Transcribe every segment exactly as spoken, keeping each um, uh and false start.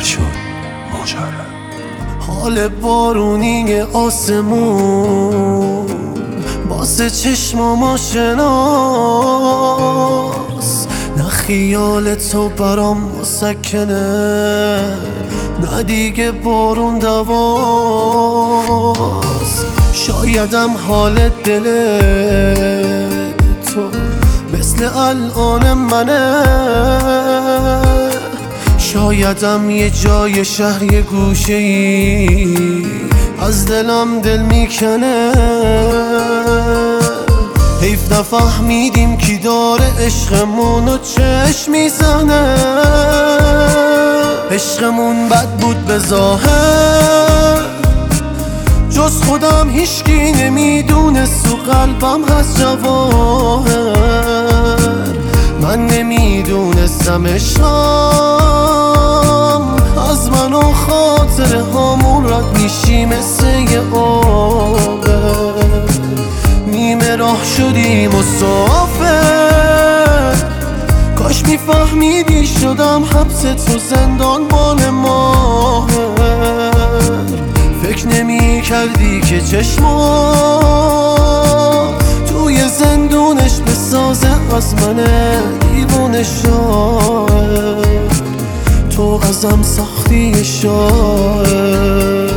شد ماجرا. حال بارونی آسمون واسه چشمام آشناست، نه خیال تو برام مسکنه، نه دیگه بارون دواست. شایدم حال دل تو مثل الان منه، شایدم یه جای شهر یه گوشه ای از دلم دل میکنه. حیف نفهمیدیم کی داره عشقمونو چشم میزنه. عشقمون بد بود به ظاهر، جز خودم هیچکی نمیدونست تو قلبم هست جواهر. من نمیدونستم عشقم از من و خاطره هامون رد میشی مثل یه آبه. نیمه راه شدیم مسافر، کاش میفهمیدی شدم حبس تو زندان بال ماهر. فکر نمی کردی که چشمات توی زندونش بسازه از من دیوونه شاعر. تو ازم ساختی شاعر.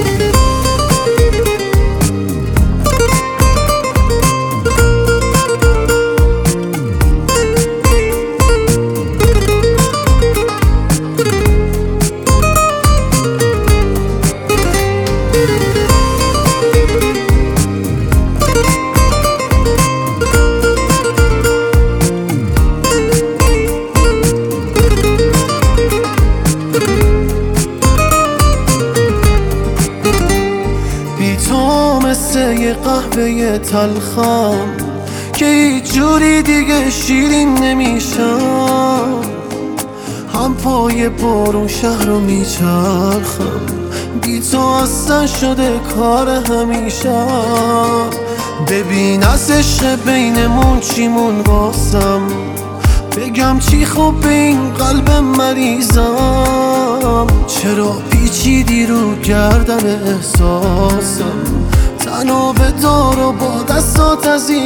مثل یه قهوه تلخم که هیچ جوری دیگه شیرین نمیشم. هم پای بارون شهر رو میچرخم، بی تو اصلا شده کار همیشه. ببین از عشق بینمون چیمون واسم، بگم چی خوب به این قلب مریضم. چرا پیچیدی رو گردن احساسم، تنها به دار و با دستات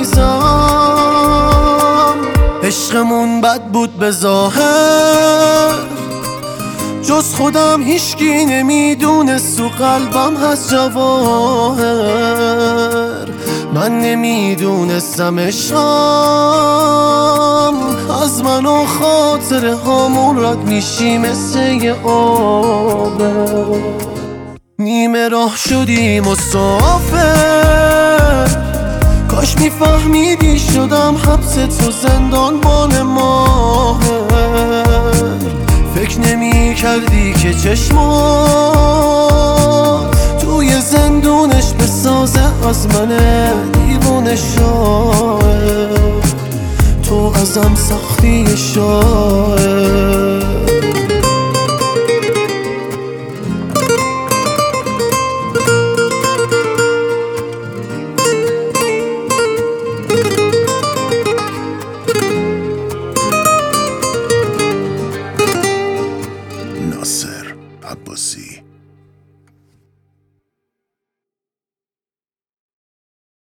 عزیزم. عشقمون بد بود به ظاهر، جز خودم هیچکی نمیدونست تو قلبم هست جواهر. من نمیدونستم عشقم از من و خاطره هامون رد میشی مثل یه آبه. نیمه راه شدی مسافر، کاش میفهمیدی شدم حبس تو زندان بال ماهر. فکر نمی کردی که چشمات توی زندونش بسازه از من دیوونه شاعر. تو ازم ساختی شاعر.